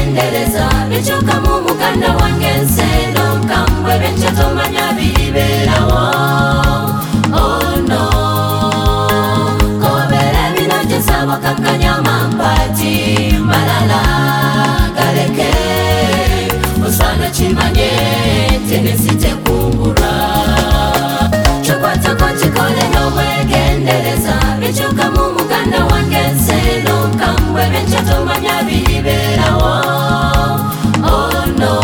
wegendereza bikyuka mu muganda wange enseno nkambwe byenkya tomanya biriberawo. Oh no kobera bino gyesaba kakkanya mampati malala galeke osana kimanye tenesi tekungulwa. Kyokwatako kikole n'obwegendereza bikyuka mu muganda wange enseno nkambwe byenkya tomanya biriberawo. Oh no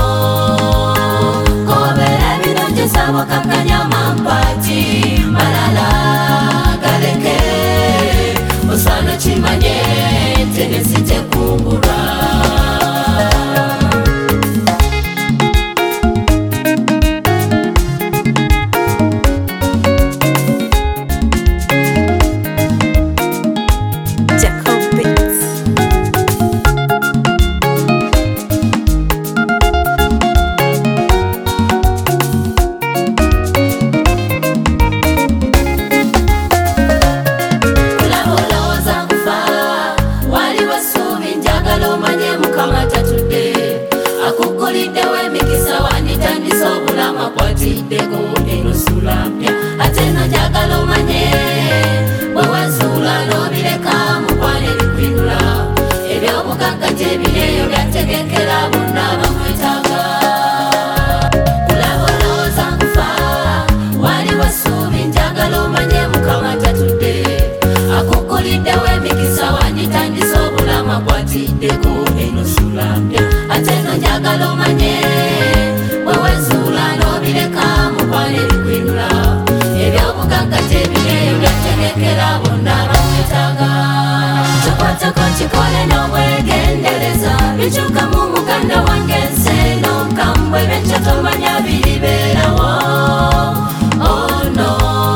kobera bino gyesaba kakkanya mampati malala galeke osana kimanye tenesi tekungulwa. Akukuliddewo emikisa wanditandisa obulamu akwatiddeko eno ssula mpya ate no njagala omanye bwe wezuula n'obireka mukwano ebikwinula ebyobugagga gyebireeyo byategekera bonna bamwetaaga. Kulaba olowooza nkufa waliwo essuubi njagala omanye mukama tatudde akukuliddewo emikisa wanditandisa obulamu akwatiddeko eno ssula mpya ate no njagala omanye bwe wezuula n'obireka mukwano ebikwinula ebyobugagga gyebireeyo byategekera bonna bamwetaaga. Kikwatako kikole n'obwegendereza bikyuka mu muganda wange enseno nkambwe byenkya tomanya biriberawo. Oh no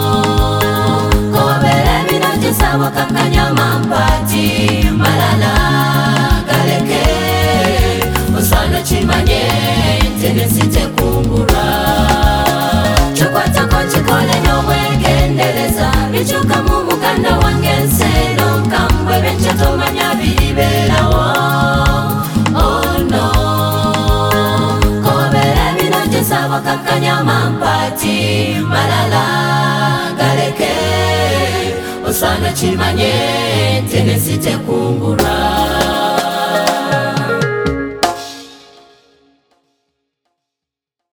kobera bino gyesaba kakkanya mampati malala galeke osana kimanye tenesi tekungulwa. Kikwatako kikole n'obwegendereza bikyuka mu muganda wange enseno nkambwe byenkya tomanya biriberawo. Oh no kobera bino gyesaba kakkanya mampati malala galeke osana kimanye tenesi tekungulwa.